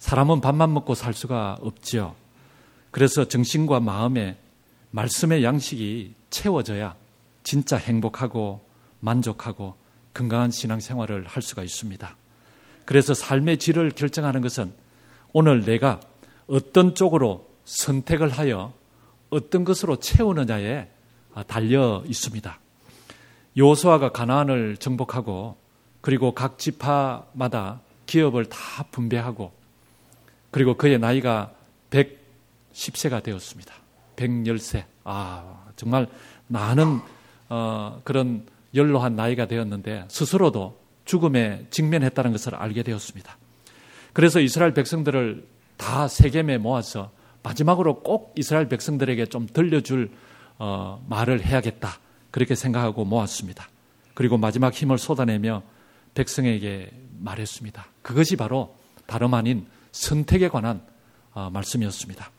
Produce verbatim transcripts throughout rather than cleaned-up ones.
사람은 밥만 먹고 살 수가 없지요. 그래서 정신과 마음에 말씀의 양식이 채워져야 진짜 행복하고 만족하고 건강한 신앙생활을 할 수가 있습니다. 그래서 삶의 질을 결정하는 것은 오늘 내가 어떤 쪽으로 선택을 하여 어떤 것으로 채우느냐에 달려 있습니다. 여호수아가 가나안을 정복하고 그리고 각 지파마다 기업을 다 분배하고 그리고 그의 나이가 백십 세가 되었습니다. 백십 세. 아, 정말 많은 어, 그런 연로한 나이가 되었는데 스스로도 죽음에 직면했다는 것을 알게 되었습니다. 그래서 이스라엘 백성들을 다 세겜에 모아서 마지막으로 꼭 이스라엘 백성들에게 좀 들려줄 어, 말을 해야겠다. 그렇게 생각하고 모았습니다. 그리고 마지막 힘을 쏟아내며 백성에게 말했습니다. 그것이 바로 다름 아닌 선택에 관한 어, 말씀이었습니다.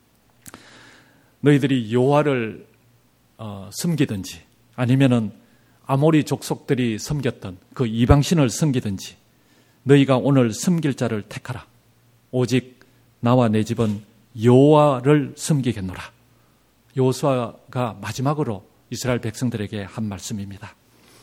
너희들이 여호와를 어, 섬기든지 아니면은 아모리 족속들이 섬겼던 그 이방신을 섬기든지 너희가 오늘 섬길 자를 택하라. 오직 나와 내 집은 여호와를 섬기겠노라. 여호수아가 마지막으로 이스라엘 백성들에게 한 말씀입니다.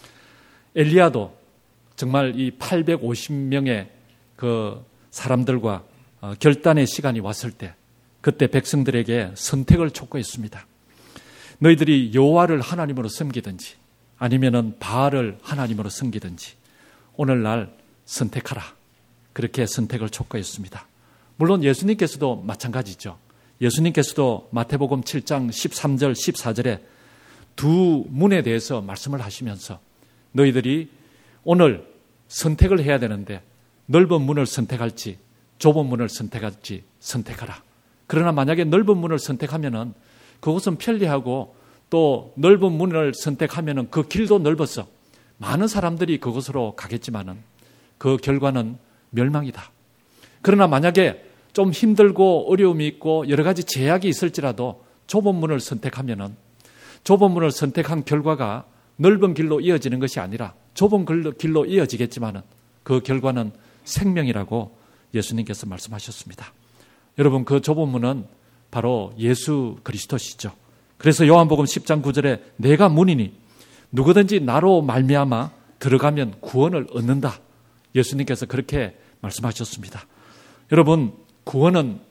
엘리야도 정말 이 팔백오십 명의 그 사람들과 결단의 시간이 왔을 때 그때 백성들에게 선택을 촉구했습니다. 너희들이 여호와를 하나님으로 섬기든지 아니면은 바알을 하나님으로 섬기든지 오늘날 선택하라. 그렇게 선택을 촉구했습니다. 물론 예수님께서도 마찬가지죠. 예수님께서도 마태복음 칠 장 십삼 절 십사 절에 두 문에 대해서 말씀을 하시면서 너희들이 오늘 선택을 해야 되는데 넓은 문을 선택할지 좁은 문을 선택할지 선택하라. 그러나 만약에 넓은 문을 선택하면은 그것은 편리하고 또 넓은 문을 선택하면은 그 길도 넓어서 많은 사람들이 그곳으로 가겠지만은 그 결과는 멸망이다. 그러나 만약에 좀 힘들고 어려움이 있고 여러 가지 제약이 있을지라도 좁은 문을 선택하면은 좁은 문을 선택한 결과가 넓은 길로 이어지는 것이 아니라 좁은 길로 이어지겠지만은 그 결과는 생명이라고 예수님께서 말씀하셨습니다. 여러분, 그 좁은 문은 바로 예수 그리스도시죠. 그래서 요한복음 십 장 구 절에 내가 문이니 누구든지 나로 말미암아 들어가면 구원을 얻는다. 예수님께서 그렇게 말씀하셨습니다. 여러분, 구원은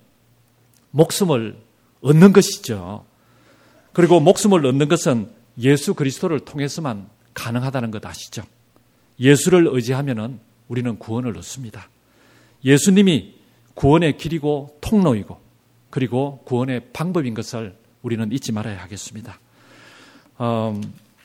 목숨을 얻는 것이죠. 그리고 목숨을 얻는 것은 예수 그리스도를 통해서만 가능하다는 것 아시죠? 예수를 의지하면은 우리는 구원을 얻습니다. 예수님이 구원의 길이고 통로이고 그리고 구원의 방법인 것을 우리는 잊지 말아야 하겠습니다. 음,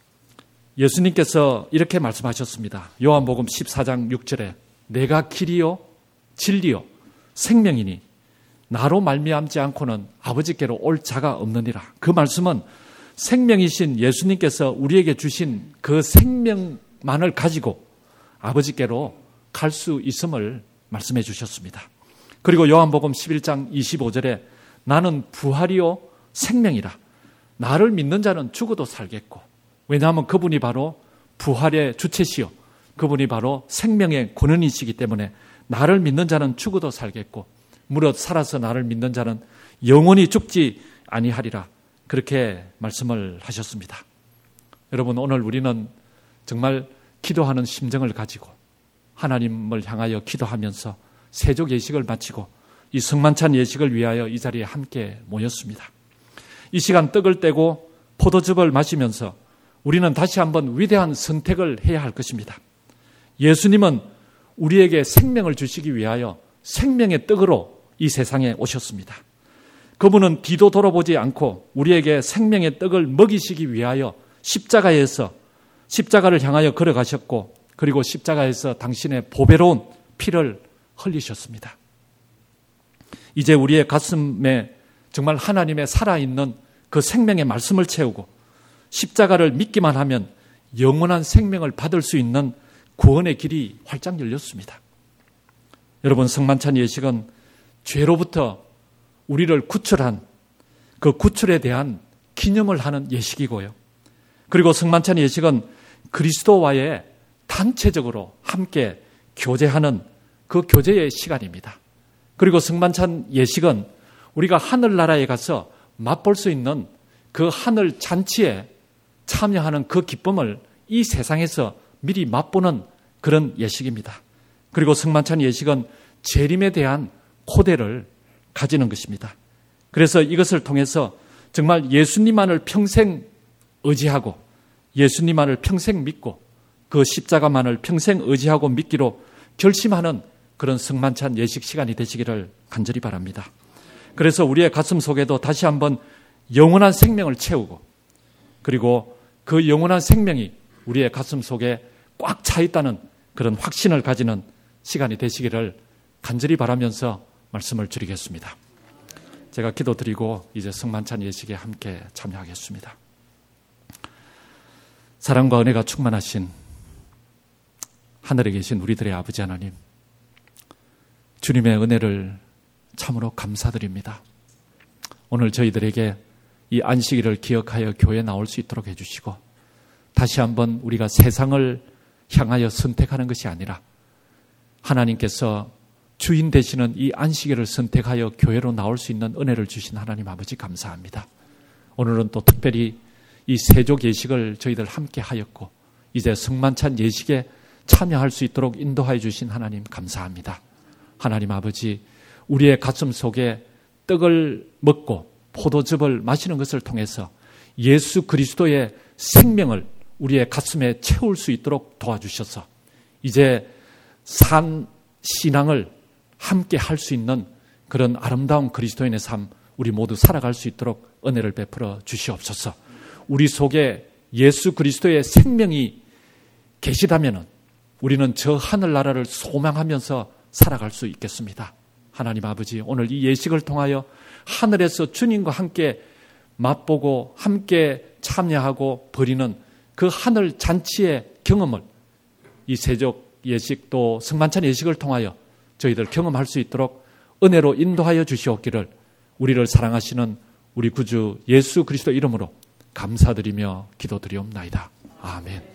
예수님께서 이렇게 말씀하셨습니다. 요한복음 십사 장 육 절에 내가 길이요 진리요 생명이니 나로 말미암지 않고는 아버지께로 올 자가 없느니라. 그 말씀은 생명이신 예수님께서 우리에게 주신 그 생명만을 가지고 아버지께로 갈 수 있음을 말씀해 주셨습니다. 그리고 요한복음 십일 장 이십오 절에 나는 부활이요 생명이라. 나를 믿는 자는 죽어도 살겠고 왜냐하면 그분이 바로 부활의 주체시요 그분이 바로 생명의 권원이시기 때문에 나를 믿는 자는 죽어도 살겠고 무릇 살아서 나를 믿는 자는 영원히 죽지 아니하리라. 그렇게 말씀을 하셨습니다. 여러분, 오늘 우리는 정말 기도하는 심정을 가지고 하나님을 향하여 기도하면서 세족 예식을 마치고 이 성만찬 예식을 위하여 이 자리에 함께 모였습니다. 이 시간 떡을 떼고 포도즙을 마시면서 우리는 다시 한번 위대한 선택을 해야 할 것입니다. 예수님은 우리에게 생명을 주시기 위하여 생명의 떡으로 이 세상에 오셨습니다. 그분은 뒤도 돌아보지 않고 우리에게 생명의 떡을 먹이시기 위하여 십자가에서 십자가를 향하여 걸어가셨고 그리고 십자가에서 당신의 보배로운 피를 흘리셨습니다. 이제 우리의 가슴에 정말 하나님의 살아있는 그 생명의 말씀을 채우고 십자가를 믿기만 하면 영원한 생명을 받을 수 있는 구원의 길이 활짝 열렸습니다. 여러분, 성만찬 예식은 죄로부터 우리를 구출한 그 구출에 대한 기념을 하는 예식이고요. 그리고 성만찬 예식은 그리스도와의 단체적으로 함께 교제하는 그 교제의 시간입니다. 그리고 승만찬 예식은 우리가 하늘나라에 가서 맛볼 수 있는 그 하늘 잔치에 참여하는 그 기쁨을 이 세상에서 미리 맛보는 그런 예식입니다. 그리고 승만찬 예식은 재림에 대한 고대를 가지는 것입니다. 그래서 이것을 통해서 정말 예수님만을 평생 의지하고 예수님만을 평생 믿고 그 십자가만을 평생 의지하고 믿기로 결심하는 그런 승만찬 예식 시간이 되시기를 간절히 바랍니다. 그래서 우리의 가슴 속에도 다시 한번 영원한 생명을 채우고 그리고 그 영원한 생명이 우리의 가슴 속에 꽉 차 있다는 그런 확신을 가지는 시간이 되시기를 간절히 바라면서 말씀을 드리겠습니다. 제가 기도드리고 이제 승만찬 예식에 함께 참여하겠습니다. 사랑과 은혜가 충만하신 하늘에 계신 우리들의 아버지 하나님, 주님의 은혜를 참으로 감사드립니다. 오늘 저희들에게 이 안식일을 기억하여 교회에 나올 수 있도록 해주시고 다시 한번 우리가 세상을 향하여 선택하는 것이 아니라 하나님께서 주인 되시는 이 안식일을 선택하여 교회로 나올 수 있는 은혜를 주신 하나님 아버지 감사합니다. 오늘은 또 특별히 이 세족 예식을 저희들 함께 하였고 이제 승만찬 예식에 참여할 수 있도록 인도하여 주신 하나님 감사합니다. 하나님 아버지, 우리의 가슴 속에 떡을 먹고 포도즙을 마시는 것을 통해서 예수 그리스도의 생명을 우리의 가슴에 채울 수 있도록 도와주셔서 이제 산 신앙을 함께 할 수 있는 그런 아름다운 그리스도인의 삶 우리 모두 살아갈 수 있도록 은혜를 베풀어 주시옵소서. 우리 속에 예수 그리스도의 생명이 계시다면 우리는 저 하늘나라를 소망하면서 살아갈 수 있겠습니다. 하나님 아버지, 오늘 이 예식을 통하여 하늘에서 주님과 함께 맛보고 함께 참여하고 버리는 그 하늘 잔치의 경험을 이 세족 예식 또 승만찬 예식을 통하여 저희들 경험할 수 있도록 은혜로 인도하여 주시옵기를 우리를 사랑하시는 우리 구주 예수 그리스도 이름으로 감사드리며 기도드리옵나이다. 아멘.